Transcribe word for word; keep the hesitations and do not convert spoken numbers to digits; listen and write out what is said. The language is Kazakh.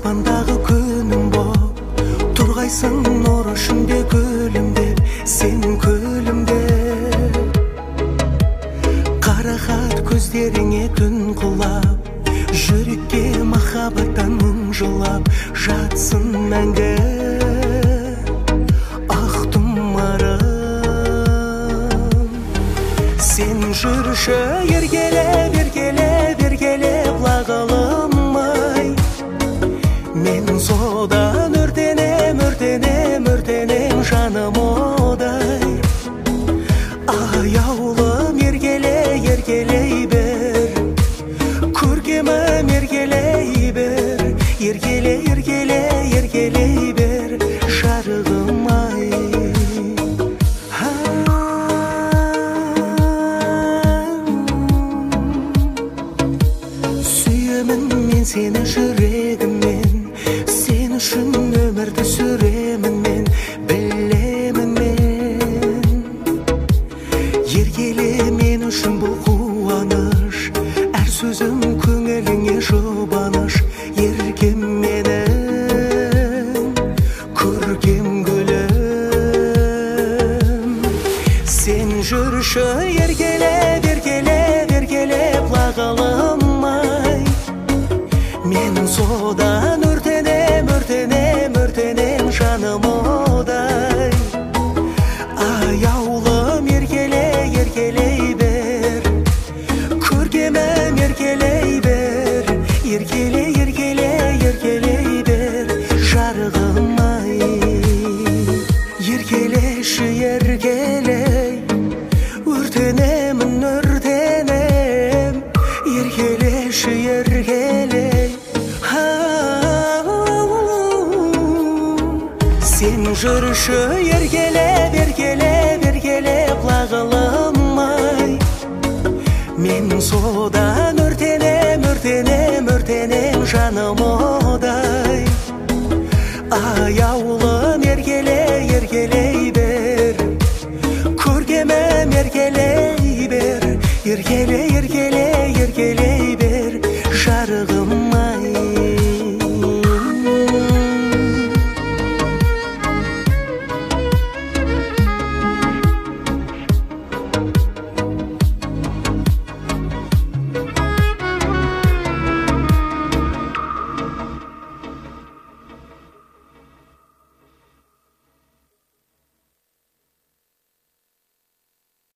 аспандағы күнім боп тұрғайсың нұр ішінде күлімдеп, сен күлімдеп. Қарақат көздеріңе түн құлап, жүрекке махаббаттан мың жылап жатсын мәңгі ақ тұмарым. Сен жүрші ергелеп, ергелеп, ергелеп лағылым-ай. Мен содан өртенем, өртенем, өртенем жаным одай. Аяулым ергелей, ергелей бер, көркемім ергелей бер, ергелей, ергелей, ергелей бер жарығым-ай. Сүйемін мен сені жүрегіммен, сен үшін өмірді сүремін мен, білемін мен. Ергеле мен үшін бұл қуаныш, әр сөзім көңіліңе жұбаныш. Еркем менің көркем гүлім. Сен жүрші ергелеп, ергелеп, ергелеп лағылым-ай. Мен содан өртенем, өртенем, өртенем жаным одай. Аяулым ергелей, ергелей бер, көркемім ергелей бер, ергелей, ергелей, ергелей бер жарығым-ай. Ергелеші ергелей, өртенемін, өртенем, ергелеші ергелей. Сен жүрші ергелеп, ергелеп, ергелеп лағылым-ай. Мен содан өртенем, өртенем, өртенем жаным одай. Аяулым ергелей, ергелей бер, көркемім ергелей бер, ергелей, ергелей